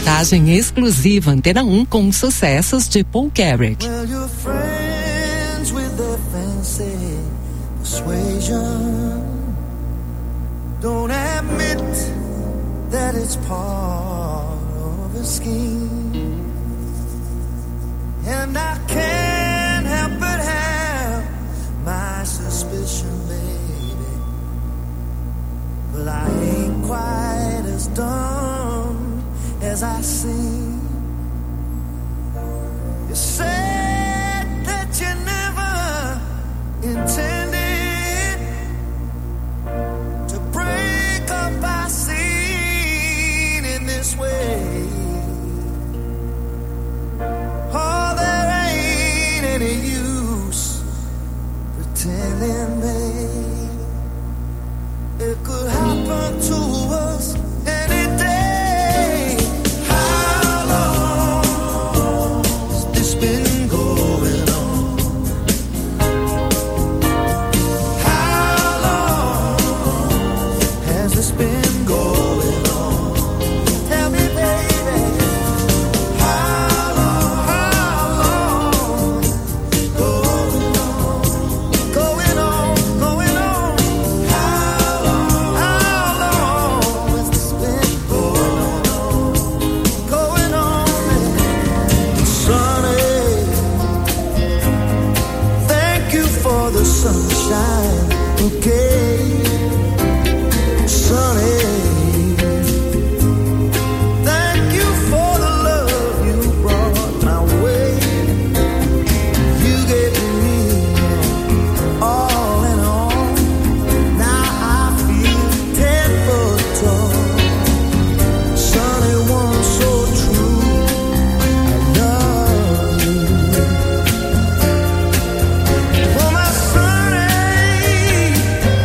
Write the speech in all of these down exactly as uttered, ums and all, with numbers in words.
reportagem exclusiva Antena um com sucessos de Paul Carrack. Well, you're friends with their fancy persuasion. Don't admit that it's part of a scheme. And I can't help but have my suspicion, baby. But I ain't quite as dumb as I seem. You said that you never intended to break up our scene in this way. Oh, there ain't any use pretending, babe. It could happen to us any day. How long has this been going on? How long has this been going on? Tell me, baby. How long, how long going on, going on, going on? How long, how long has this been going on, going on? Sonny, thank you for the sunshine, okay? Sonny, thank you for the love you brought my way. You gave me all in all. Now I feel ten foot tall. Sonny, one so true, I love you. Oh, my Sonny,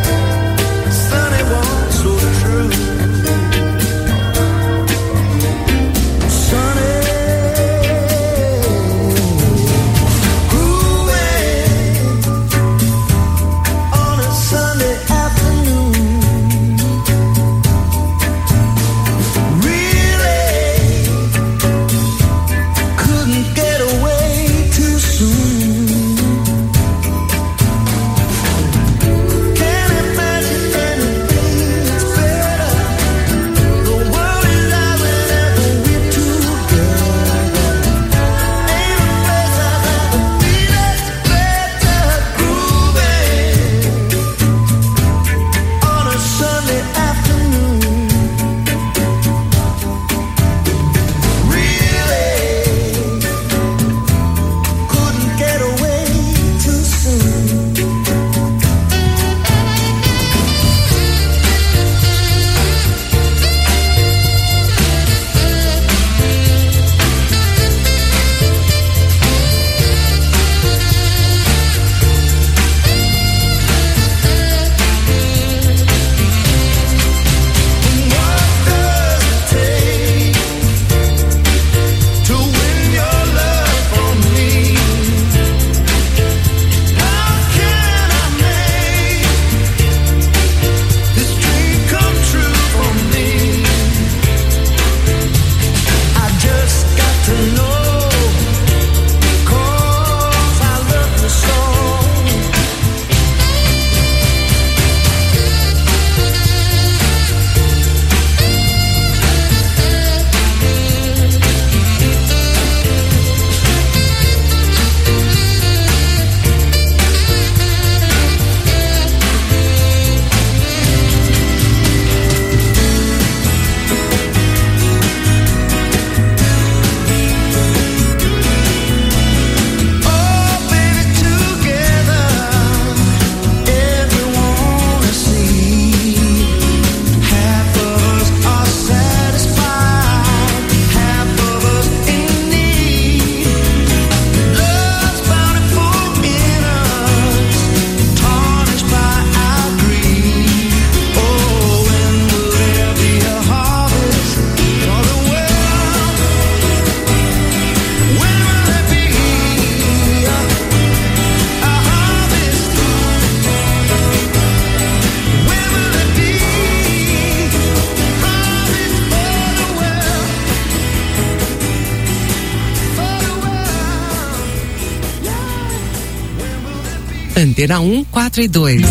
Antena um, quatro e dois.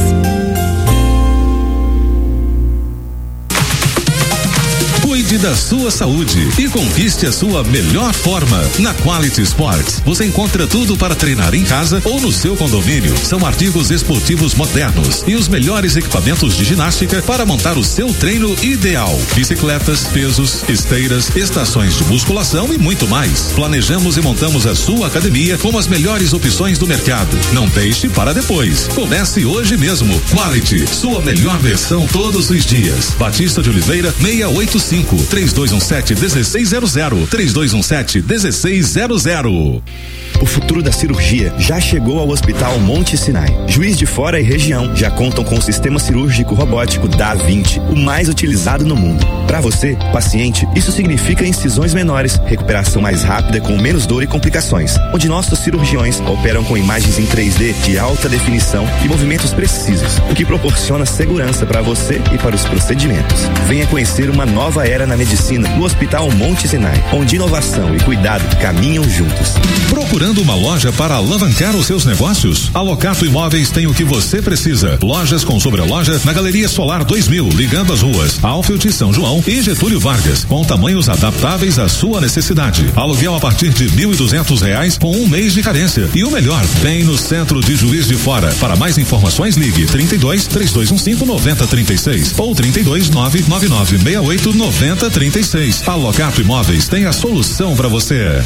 Cuide da sua saúde e conquiste a sua melhor forma. Na Quality Sports, você encontra tudo para treinar em casa ou no seu condomínio. São artigos esportivos modernos e os melhores equipamentos de ginástica para montar o seu treino ideal. Bicicletas, pesos, esteiras, estações de musculação e muito mais. Planejamos e montamos a sua academia com as melhores opções do mercado. Não deixe para depois. Comece hoje mesmo. Quality, sua melhor versão todos os dias. Batista de Oliveira, seiscentos e oitenta e cinco, três dois um sete, um seis zero zero, três dois um sete, um seis zero zero. O futuro da cirurgia já chegou ao Hospital Monte Sinai. Juiz de Fora e região já contam com o sistema cirúrgico robótico Da Vinci, o mais utilizado no mundo. Para você, paciente, isso significa incisões menores, recuperação mais rápida com menos dor e complicações, onde nossos cirurgiões operam com imagens em três D de alta definição e movimentos precisos, o que proporciona segurança para você e para os procedimentos. Venha conhecer uma nova era na medicina no Hospital Monte Sinai, onde inovação e cuidado caminham juntos. Procurando uma loja para alavancar os seus negócios? A Locato Imóveis tem o que você precisa. Lojas com sobreloja na Galeria Solar dois mil, ligando as ruas Alfield, São João e Getúlio Vargas, com tamanhos adaptáveis à sua necessidade. Aluguel a partir de mil e duzentos reais com um mês de carência. E o melhor, bem no centro de Juiz de Fora. Para mais informações, ligue trinta e dois, três dois um cinco, nove zero três seis ou trinta e dois, nove nove nove seis oito, nove zero três seis. A Locato Imóveis tem a solução para você.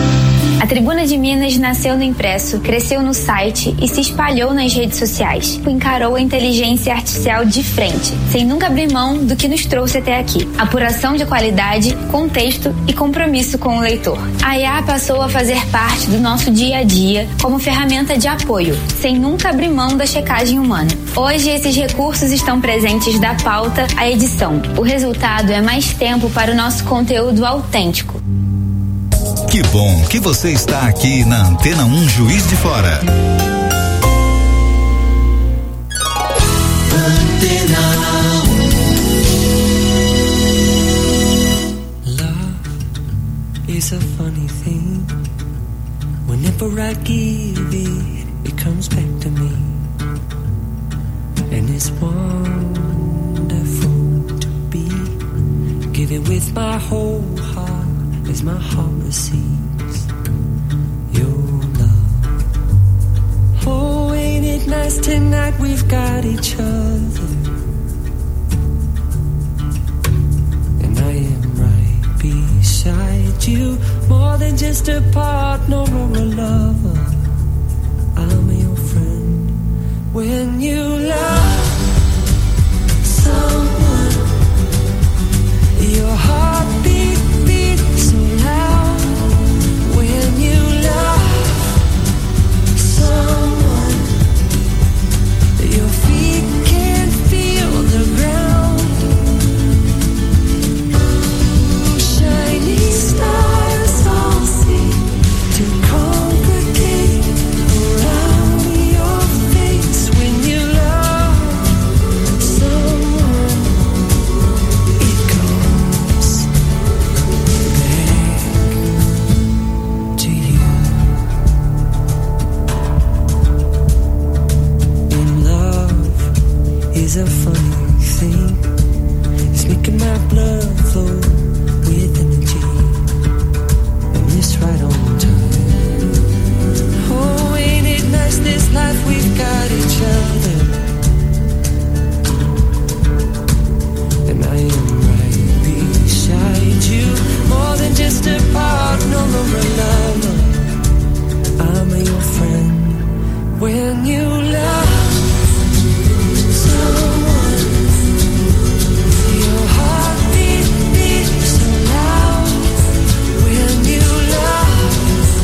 A Tribuna de Minas nasceu no impresso, cresceu no site e se espalhou nas redes sociais. Encarou a inteligência artificial de frente, sem nunca abrir mão do que nos trouxe até aqui. Apuração de qualidade, contexto e compromisso com o leitor. A I A passou a fazer parte do nosso dia a dia como ferramenta de apoio, sem nunca abrir mão da checagem humana. Hoje, esses recursos estão presentes da pauta à edição. O resultado é mais tempo para o nosso conteúdo autêntico. Que bom que você está aqui na Antena um Juiz de Fora. Antena um. Love is a funny thing. Whenever I give it, it comes back to me. And it's wonderful to be given with my whole heart. As my heart receives your love. Oh, ain't it nice tonight we've got each other. And I am right beside you, more than just a partner or a lover. I'm your friend. When you love someone, your heart beats so loud. When you love someone, your feet can feel the ground. Shiny stars all seem to congregate around your face. When you love someone, it goes to you. And love is a funny thing. It's making my blood flow with energy, and it's right on time. Oh, ain't it nice this life we've got each other. And I am right beside you, more than just a partner or a lover. I'm your friend. When you love someone, your heart beat, beat so loud. When you love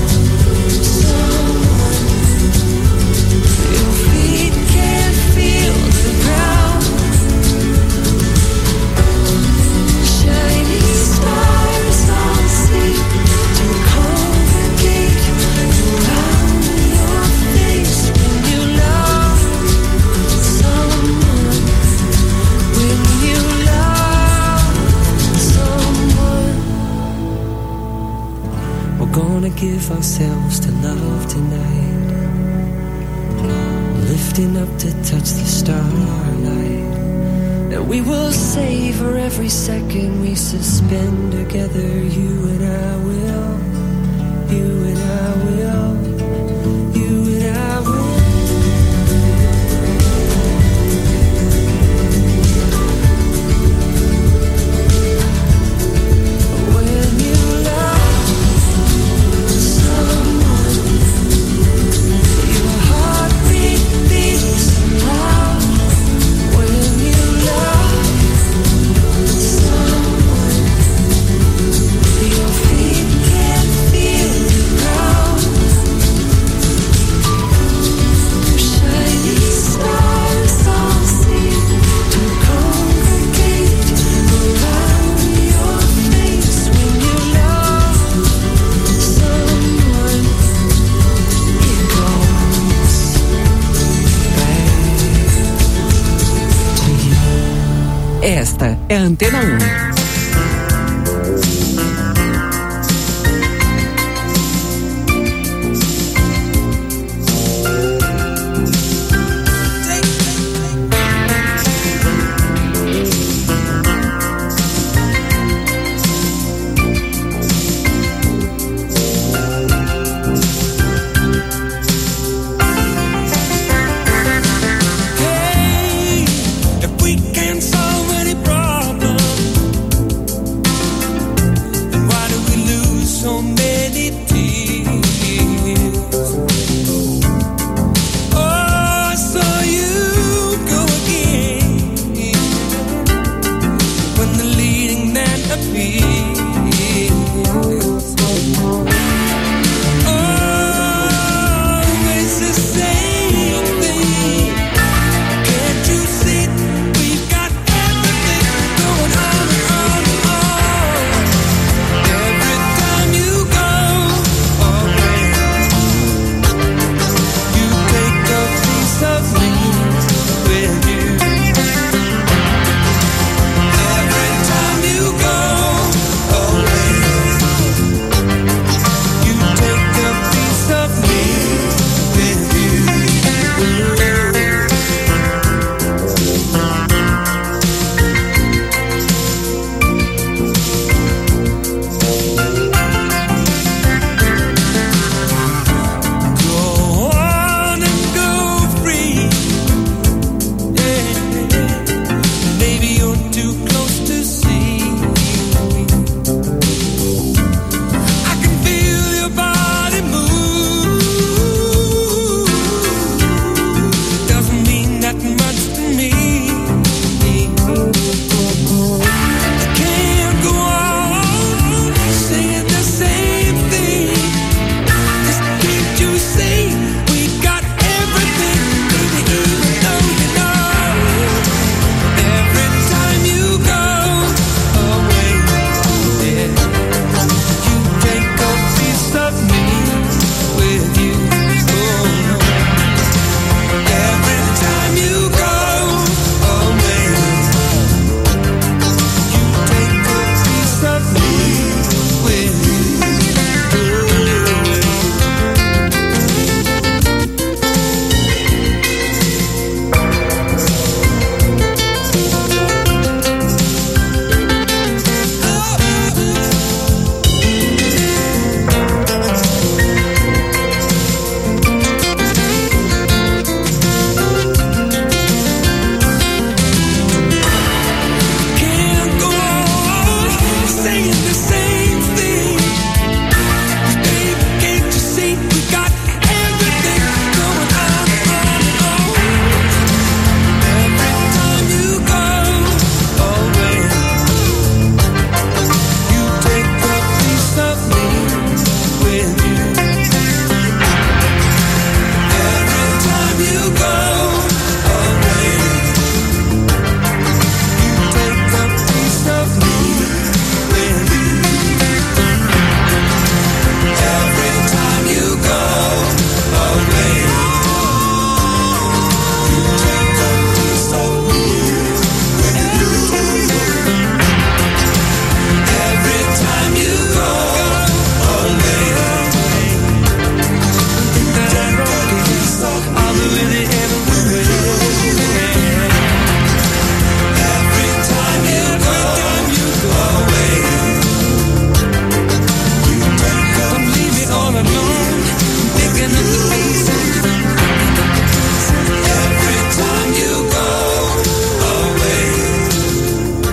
someone, your feet can feel the ground. Shiny stars all seem to congregate around your face. When you love someone, when you love someone, we're gonna give ourselves to love tonight. Lift lifting up to touch the starlight. And we will savor every second we suspend together. You and I will, you and I will, you and I will. Esta é a Antena um. Why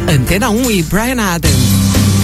Antena um e Bryan Adams.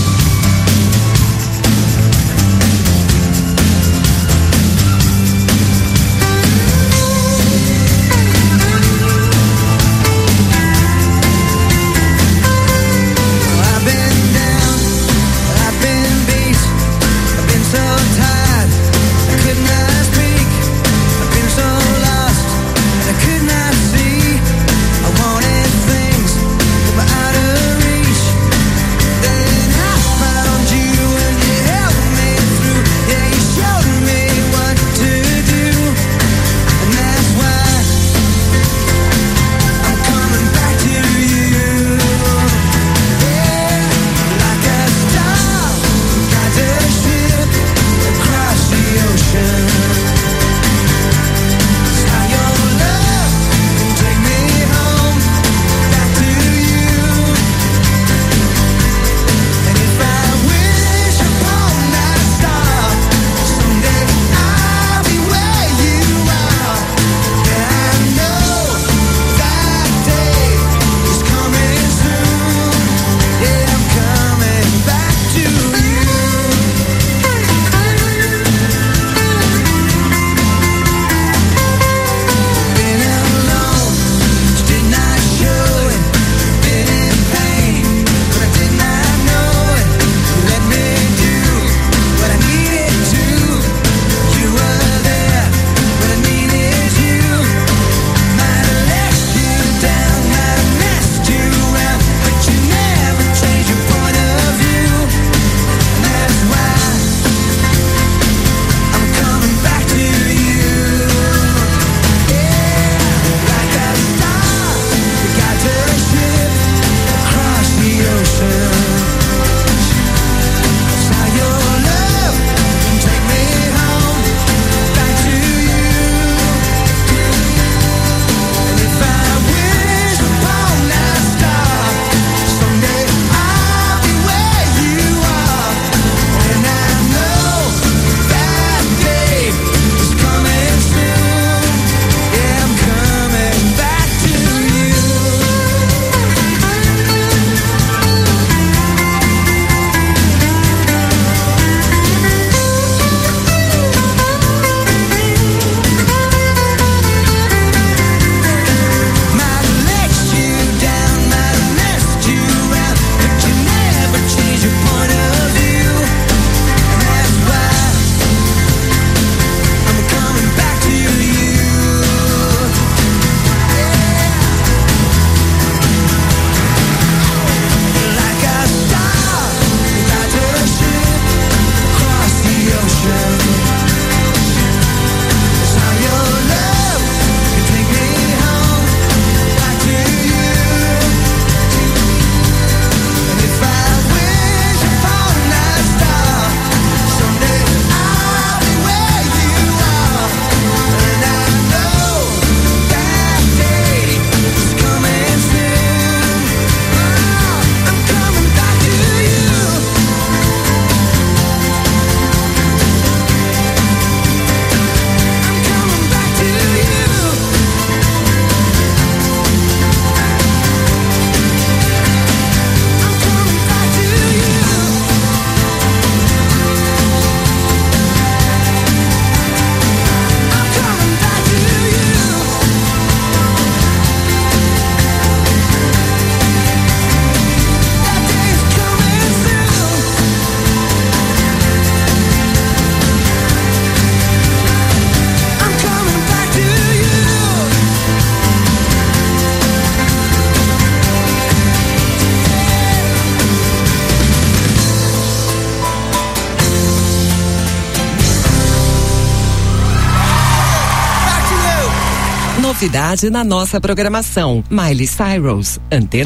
Novidade na nossa programação. Miley Cyrus, Antena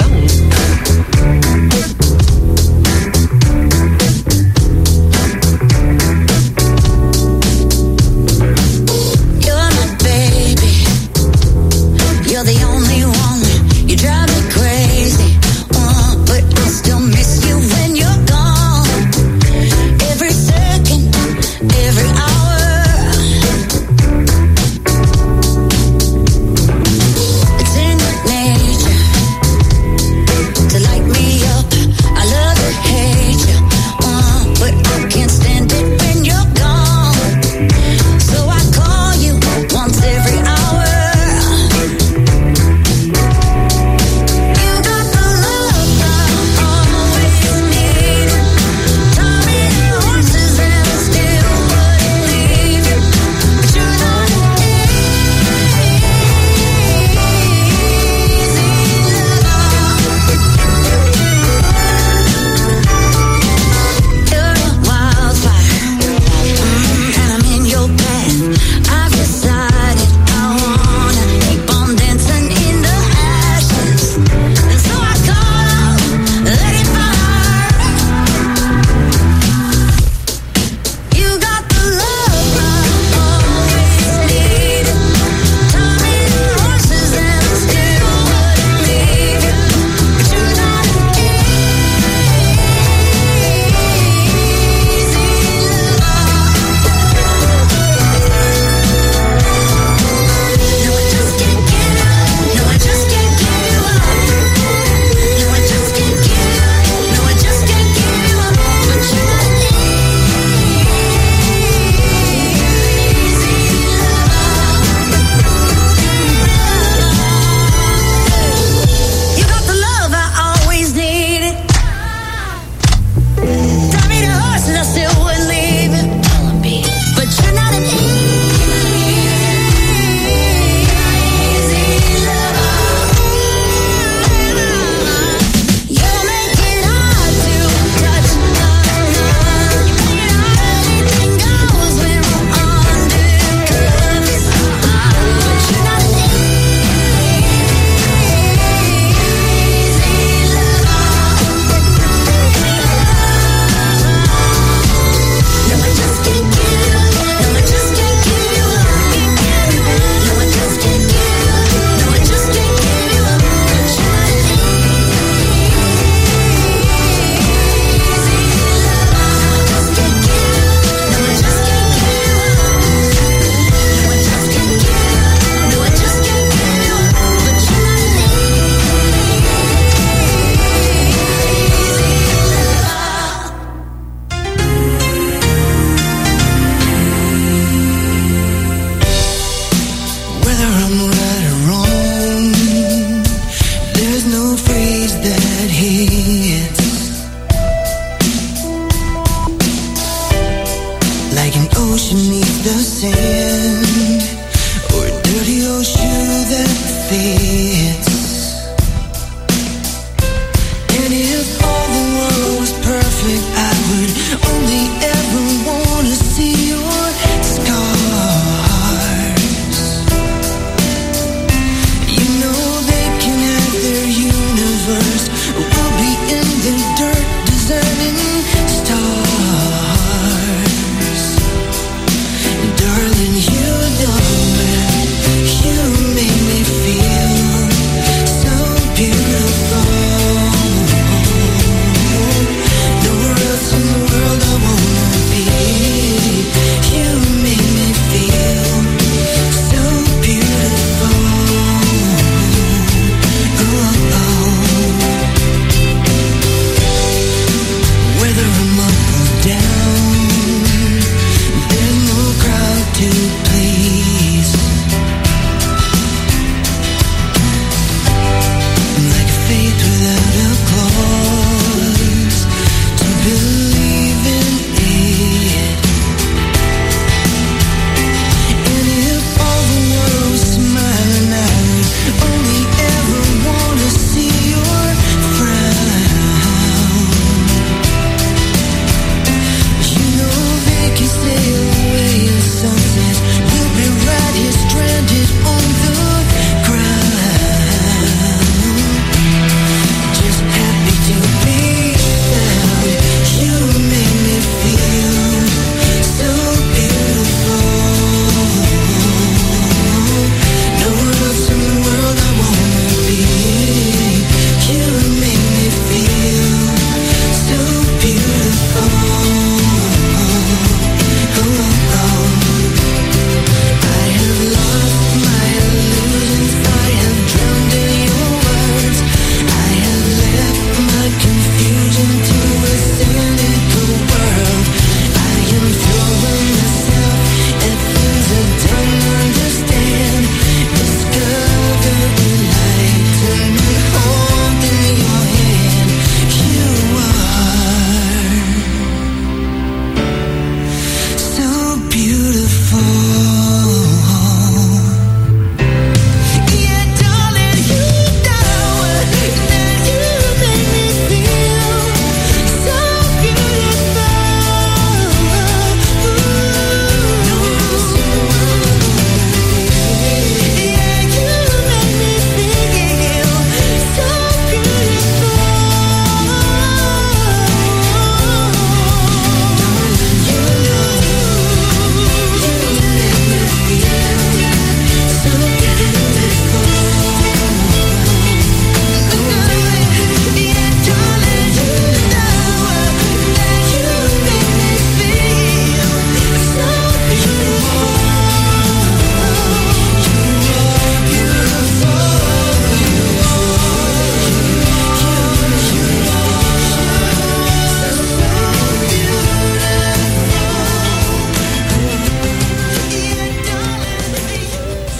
um. Me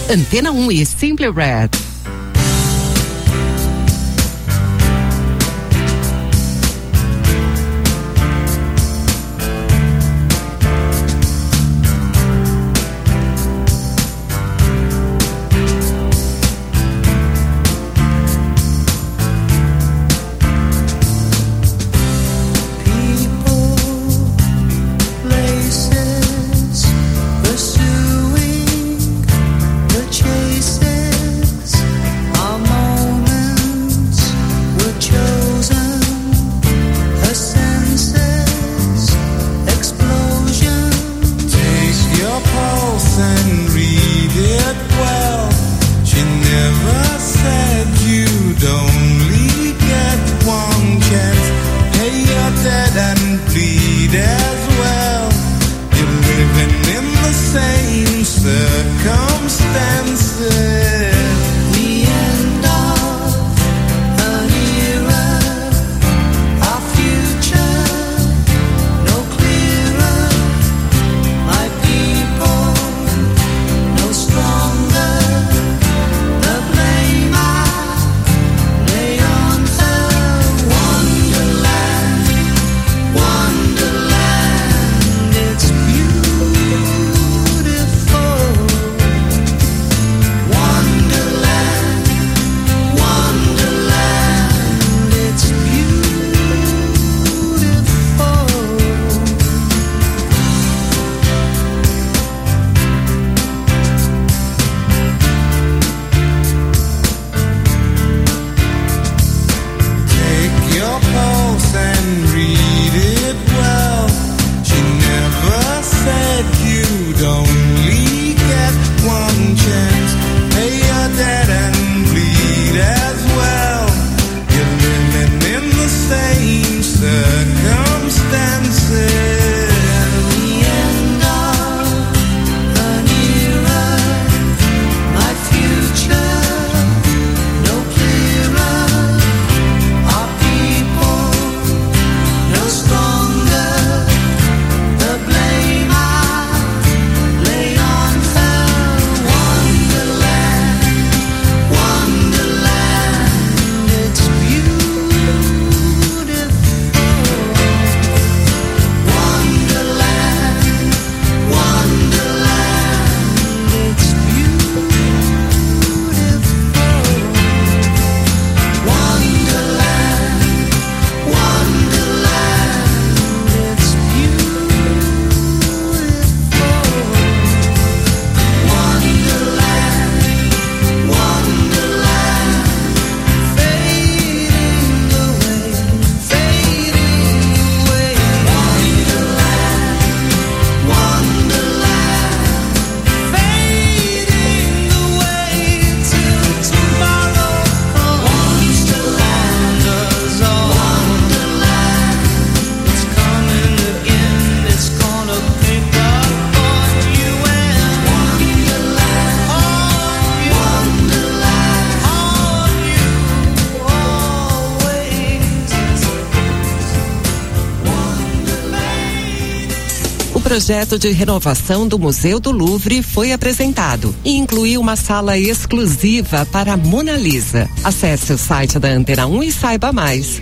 Antena um e Simply Red. O projeto de renovação do Museu do Louvre foi apresentado e incluiu uma sala exclusiva para a Mona Lisa. Acesse o site da Antena um e saiba mais.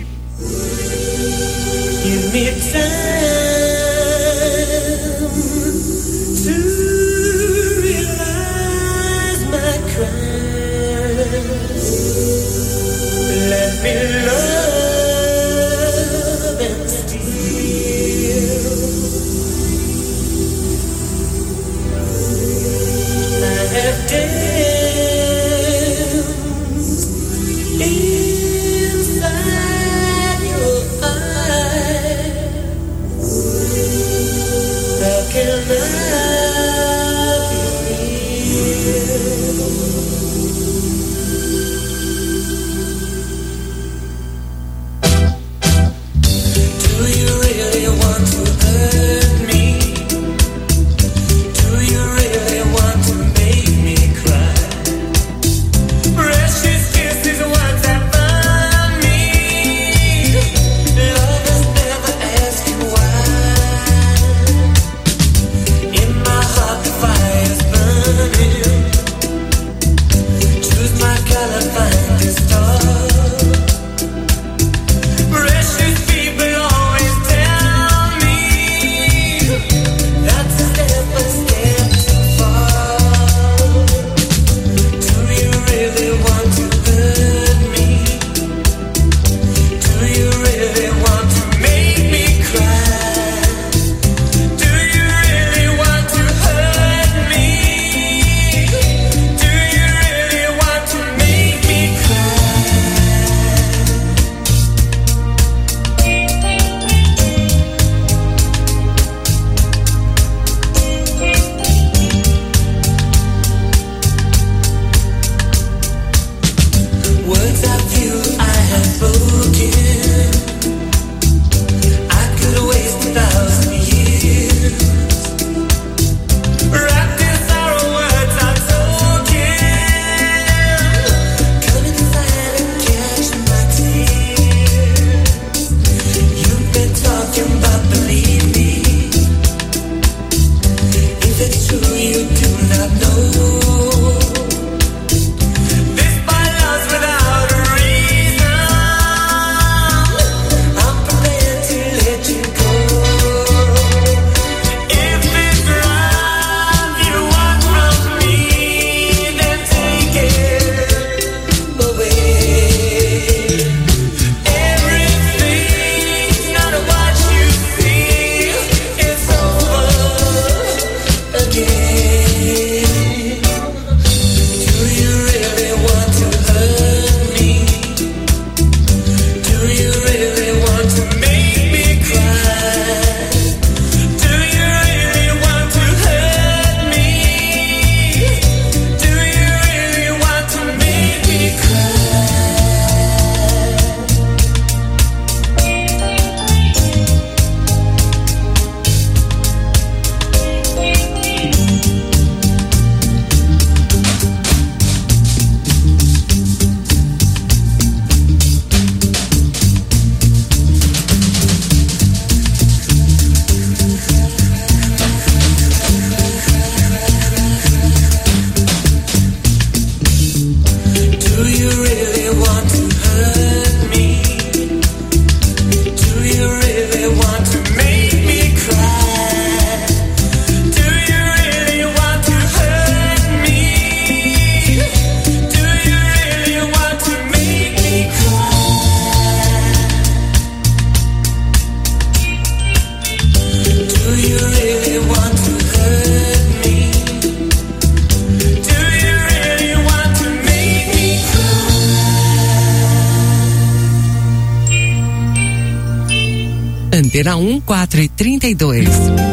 Antena um, quatro e trinta e dois.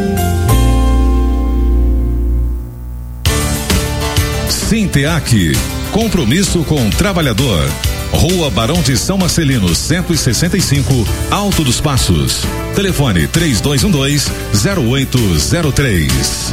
Sinteac, compromisso com o trabalhador. Rua Barão de São Marcelino, cento e sessenta e cinco, Alto dos Passos. Telefone três dois um dois, zero oito zero três.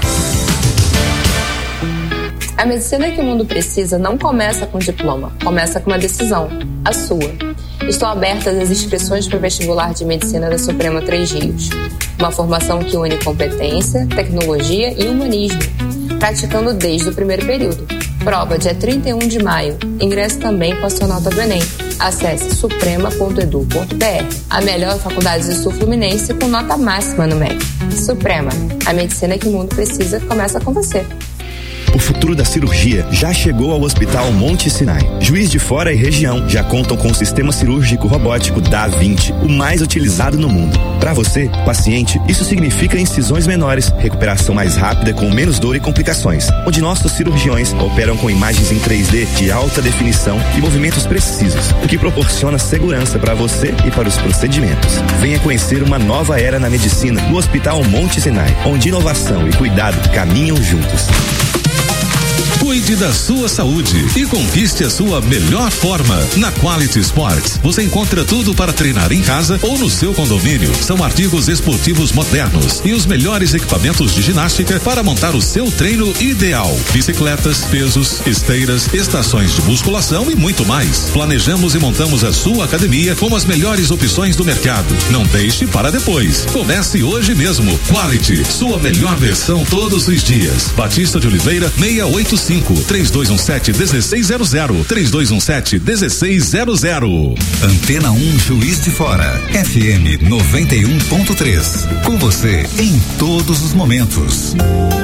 A medicina que o mundo precisa não começa com diploma, começa com uma decisão, a sua. Estão abertas as inscrições para o vestibular de medicina da Suprema Três Rios. Uma formação que une competência, tecnologia e humanismo, praticando desde o primeiro período. Prova dia trinta e um de maio. Ingresso também com a sua nota do Enem. Acesse suprema ponto edu ponto br. A melhor faculdade do Sul Fluminense com nota máxima no M E C. Suprema, a medicina que o mundo precisa começa com você. O futuro da cirurgia já chegou ao Hospital Monte Sinai. Juiz de Fora e região já contam com o sistema cirúrgico robótico da vinte, o mais utilizado no mundo. Para você, paciente, isso significa incisões menores, recuperação mais rápida com menos dor e complicações, onde nossos cirurgiões operam com imagens em três D de alta definição e movimentos precisos, o que proporciona segurança para você e para os procedimentos. Venha conhecer uma nova era na medicina no Hospital Monte Sinai, onde inovação e cuidado caminham juntos. Cuide da sua saúde e conquiste a sua melhor forma. Na Quality Sports, você encontra tudo para treinar em casa ou no seu condomínio. São artigos esportivos modernos e os melhores equipamentos de ginástica para montar o seu treino ideal. Bicicletas, pesos, esteiras, estações de musculação e muito mais. Planejamos e montamos a sua academia com as melhores opções do mercado. Não deixe para depois. Comece hoje mesmo. Quality, sua melhor versão todos os dias. Batista de Oliveira, seiscentos e oitenta e cinco, três dois um sete, um seis zero zero, três dois um sete, um seis zero zero. Antena um Juiz de Fora, F M noventa e um ponto três. Com você em todos os momentos.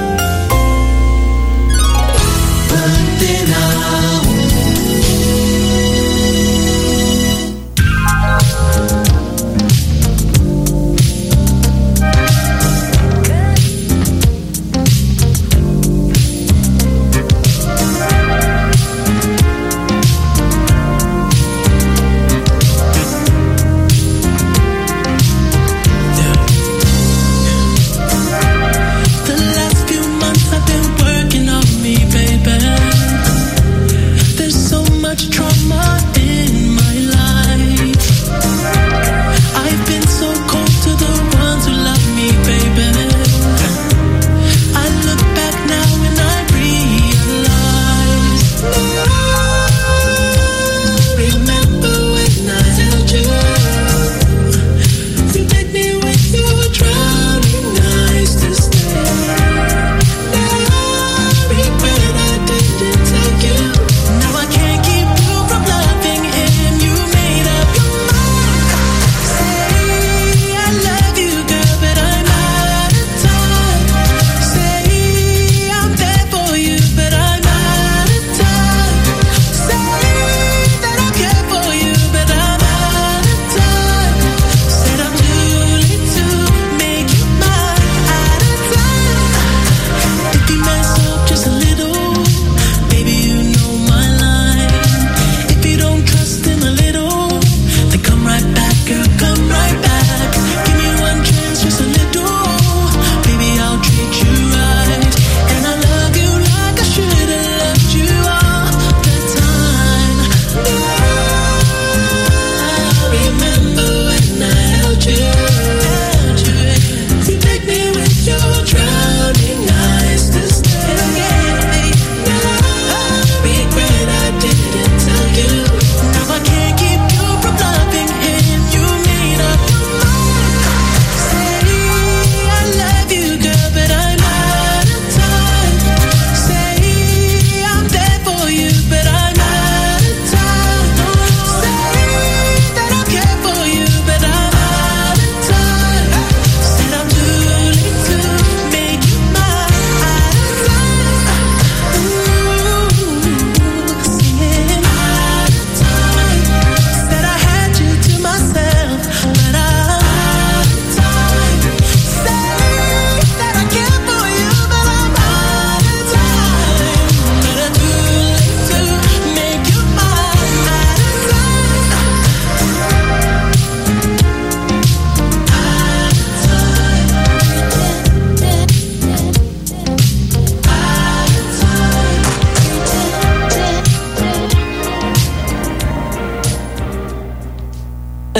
Antena um.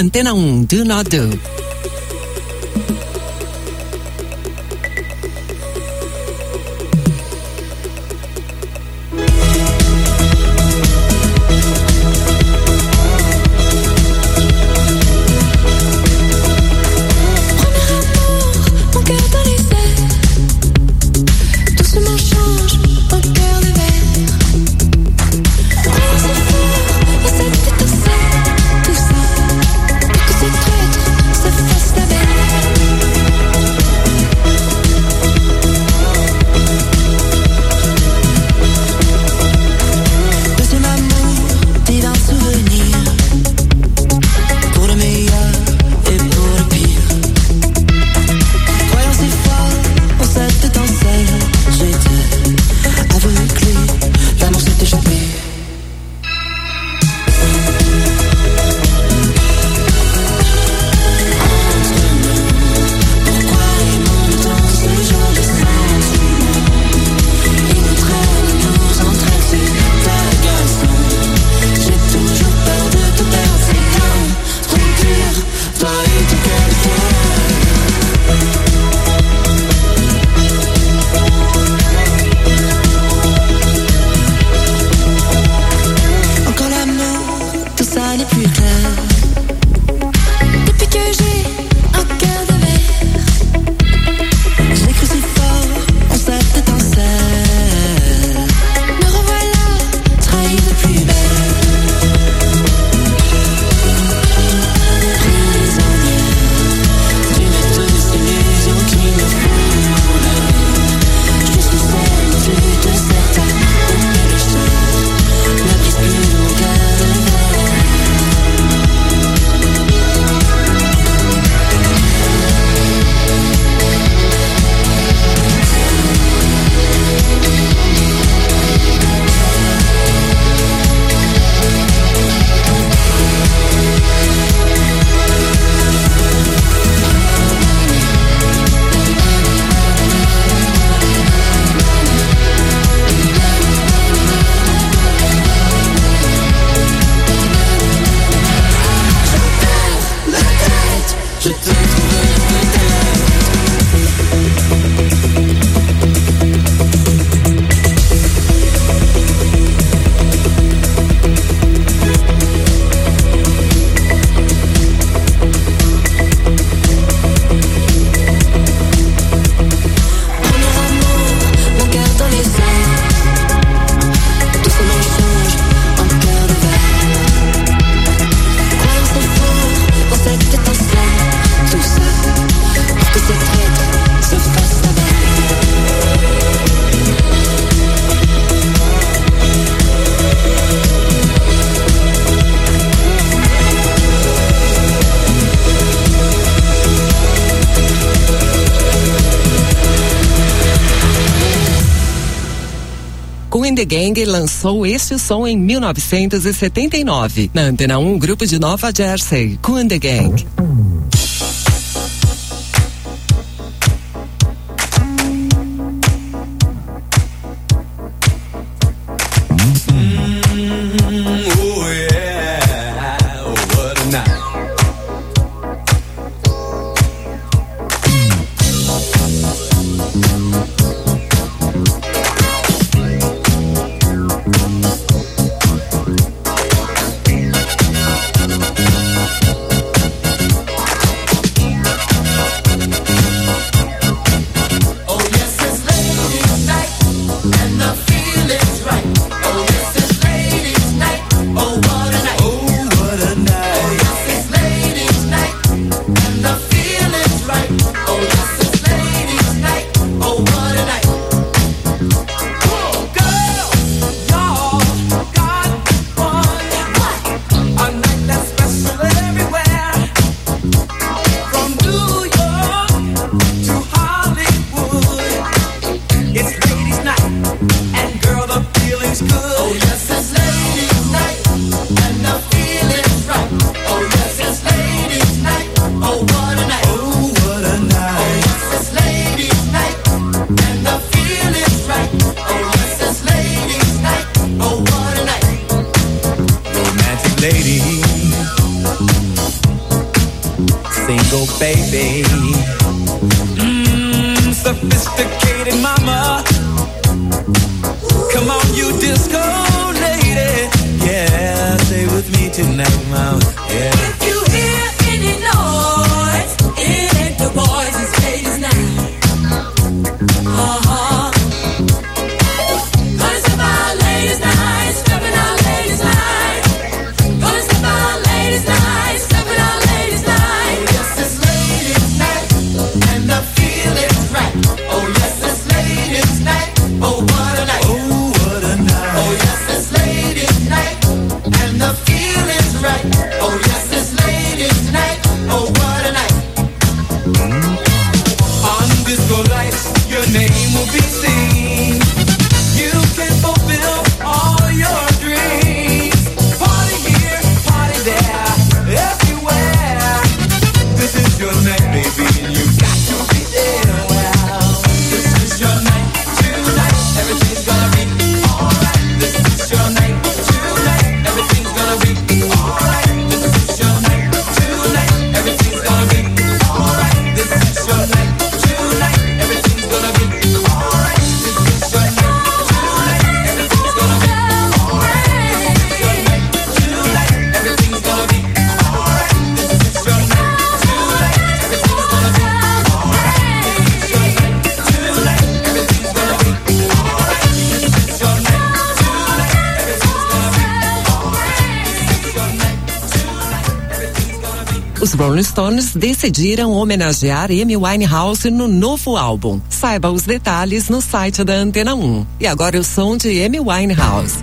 Antena um, Do Not Do. Kool and the Gang lançou este som em mil novecentos e setenta e nove. Na Antena um, grupo de Nova Jersey, Kool and the Gang. single baby. Mmm, sophisticated mama. Come on, you disco lady. Yeah, stay with me tonight, mama. Yeah. If you hear any noise, it ain't the boys, it's ladies night. Uh-huh. Gonna step out ladies night, stepping out ladies night. Gonna step out ladies night, stepping out ladies night. Oh yes, it's ladies night, and the feeling's right. Oh yes, it's ladies night. Oh what a night. Oh what a night. Oh yes, it's ladies night, and the feeling's right. Oh yes, it's ladies night. Oh what a night. On disco lights, your name will be seen. You can fulfill all your dreams. Party here, party there, everywhere. This is your night, baby, and you got to be there. Well, this is your night tonight. Everything's gonna be alright. This is your night tonight. Everything's gonna be alright. This is your night tonight. Everything's gonna be alright. This is your night tonight. Everything's gonna be alright. This is your night tonight. Everything's gonna be alright. This is your night tonight. Everything's gonna be alright. This is your night tonight. Everything's gonna be alright. This is your night tonight. Everything's gonna be alright. This is your night tonight. Everything's gonna be alright. This is your night tonight. Everything's gonna be. Os Rolling Stones decidiram homenagear Amy Winehouse no novo álbum. Saiba os detalhes no site da Antena um. E agora o som de Amy Winehouse.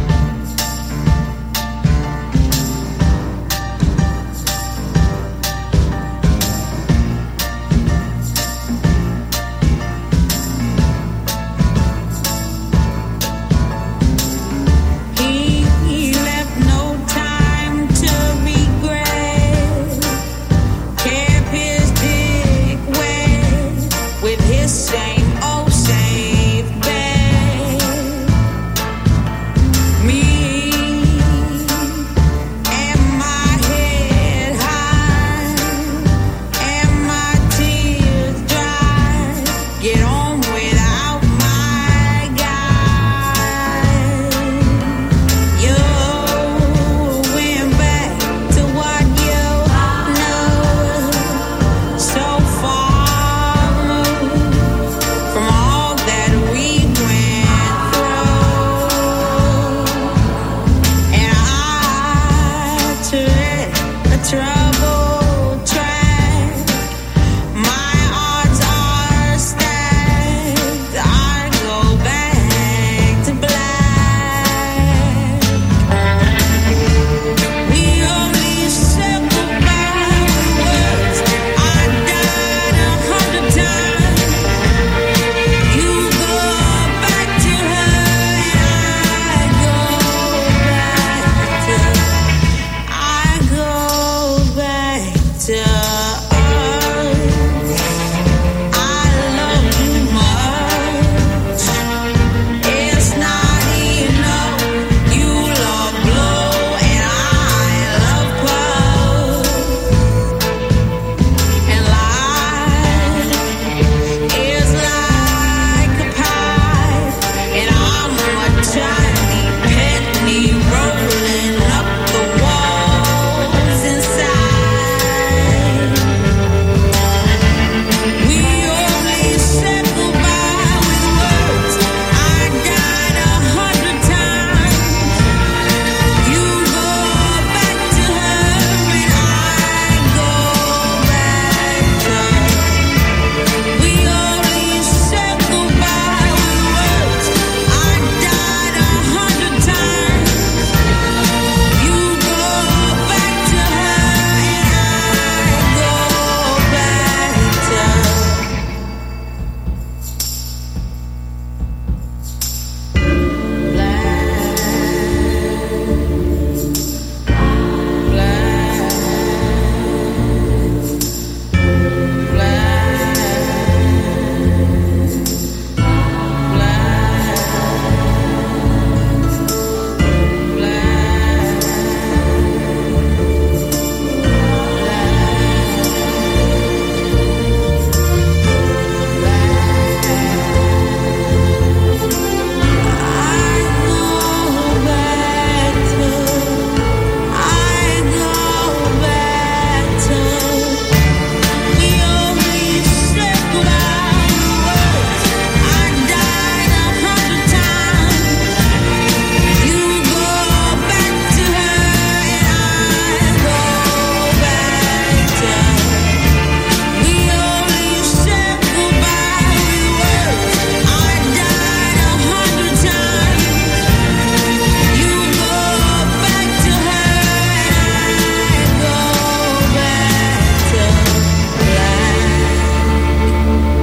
He left no time to regret. Kept his dick wet with his same old same bet.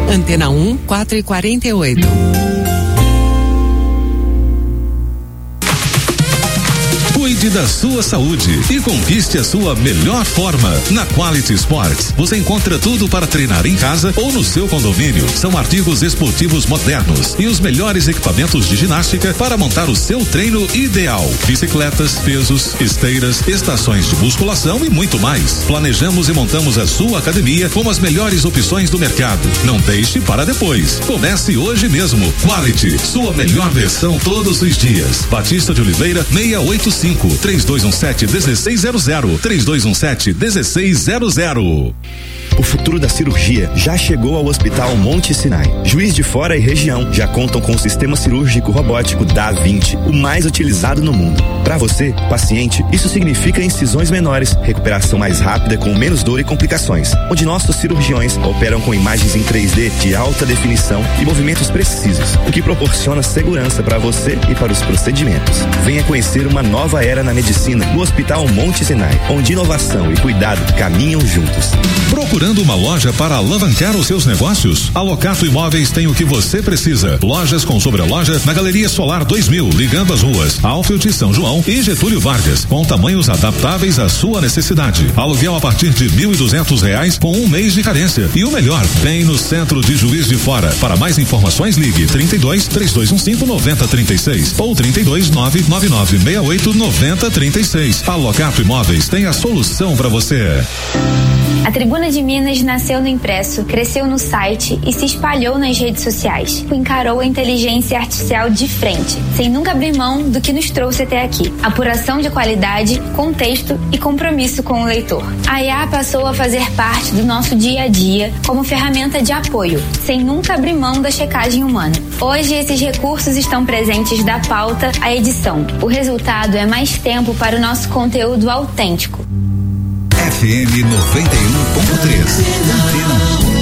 Antena um, quatro e quarenta e oito. Cuide da sua saúde e conquiste a sua melhor forma. Na Quality Sports, você encontra tudo para treinar em casa ou no seu condomínio. São artigos esportivos modernos e os melhores equipamentos de ginástica para montar o seu treino ideal. Bicicletas, pesos, esteiras, estações de musculação e muito mais. Planejamos e montamos a sua academia com as melhores opções do mercado. Não deixe para depois. Comece hoje mesmo. Quality, sua melhor versão todos os dias. Batista de Oliveira, seiscentos e oitenta e cinco, três dois um sete, um seis zero zero, três dois um sete, um seis zero zero. O futuro da cirurgia já chegou ao Hospital Monte Sinai. Juiz de Fora e região já contam com o sistema cirúrgico robótico Da Vinci, o mais utilizado no mundo. Para você, paciente, isso significa incisões menores, recuperação mais rápida com menos dor e complicações, onde nossos cirurgiões operam com imagens em três D de alta definição e movimentos precisos, o que proporciona segurança para você e para os procedimentos. Venha conhecer uma nova era na medicina no Hospital Monte Sinai, onde inovação e cuidado caminham juntos. Procurando uma loja para alavancar os seus negócios? A Locato Imóveis tem o que você precisa. Lojas com sobreloja na Galeria Solar dois mil, ligando as ruas Alfield, São João e Getúlio Vargas, com tamanhos adaptáveis à sua necessidade. Aluguel a partir de mil e duzentos reais com um mês de carência. E o melhor, bem no centro de Juiz de Fora. Para mais informações, ligue trinta e dois, três dois um cinco, nove zero três seis ou trinta e dois, nove nove nove seis oito, nove zero três seis. A Locato Imóveis tem a solução para você. A Tribuna de Minas nasceu no impresso, cresceu no site e se espalhou nas redes sociais. Encarou a inteligência artificial de frente, sem nunca abrir mão do que nos trouxe até aqui. Apuração de qualidade, contexto e compromisso com o leitor. A I A passou a fazer parte do nosso dia a dia como ferramenta de apoio, sem nunca abrir mão da checagem humana. Hoje, esses recursos estão presentes da pauta à edição. O resultado é mais tempo para o nosso conteúdo autêntico. F M noventa e um ponto três. Antena um.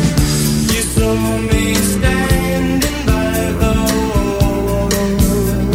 You saw me standing by the wall.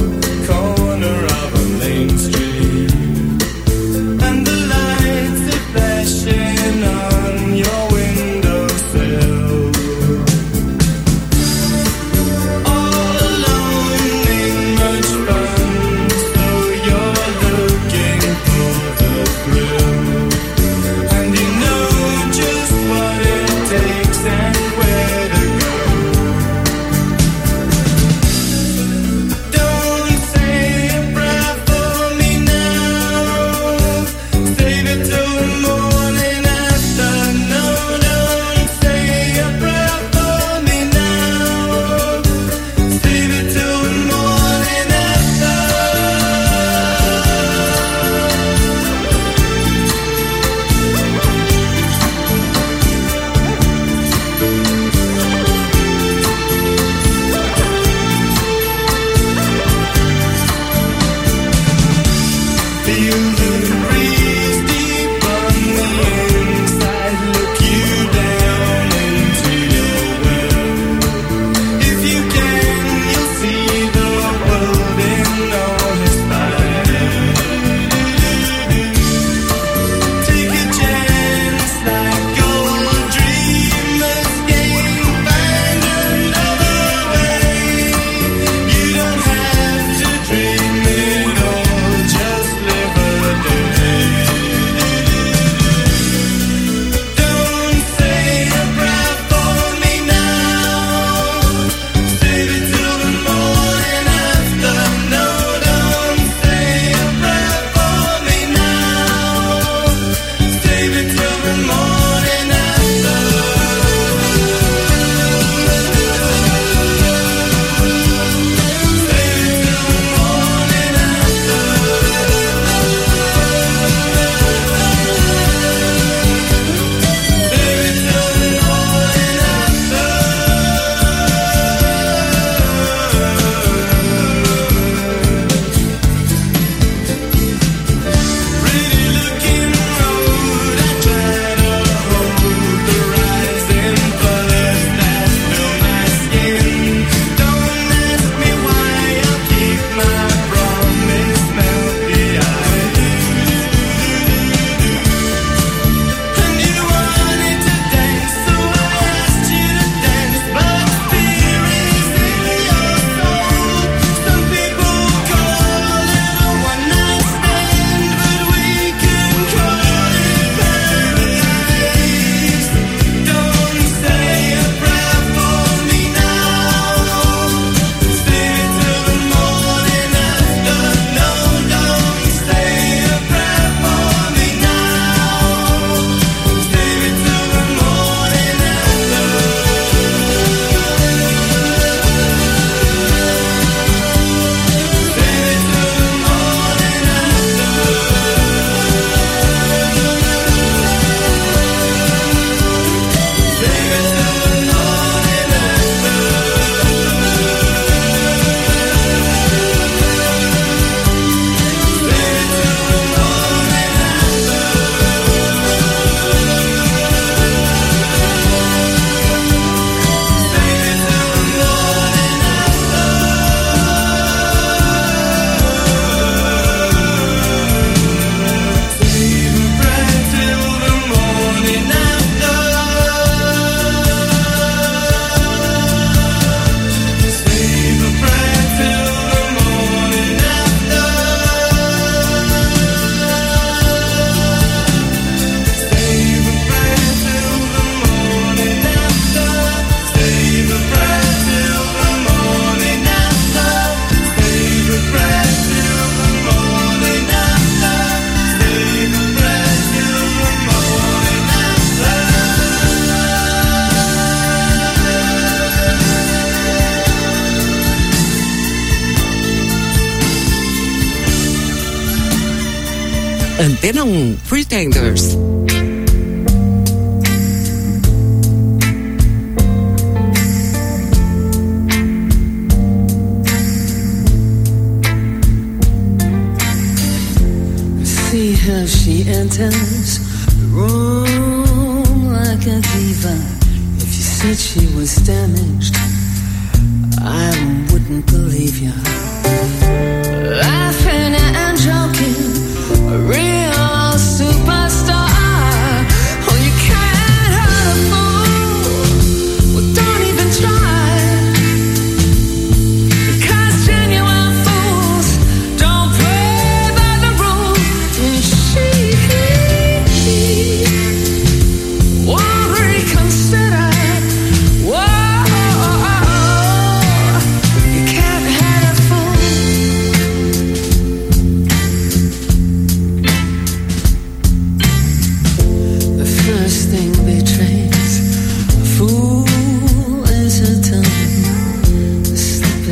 Antena um, Pretenders. See how she enters the room like a diva. If you said she was damaged,